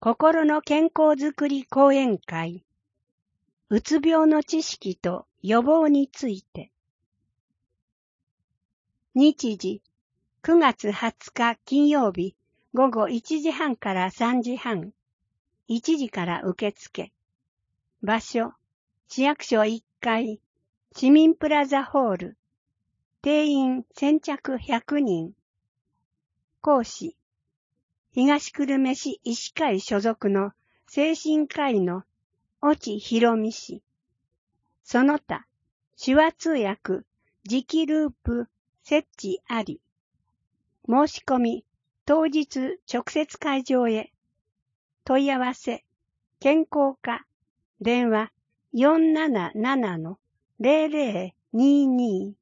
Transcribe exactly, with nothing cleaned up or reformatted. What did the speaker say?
心の健康づくり講演会、うつ病の知識と予防について。日時、くがつはつか金曜日、ごごいちじはんからさんじはん、いちじから受付。場所、市役所いっかい、市民プラザホール。定員先着ひゃくにん。講師、東久留米市医師会所属の精神科医の越智博美氏。その他、手話通訳、磁気ループ、設置あり。申し込み、当日直接会場へ。問い合わせ、健康課、電話 よんなななのゼロゼロにーにー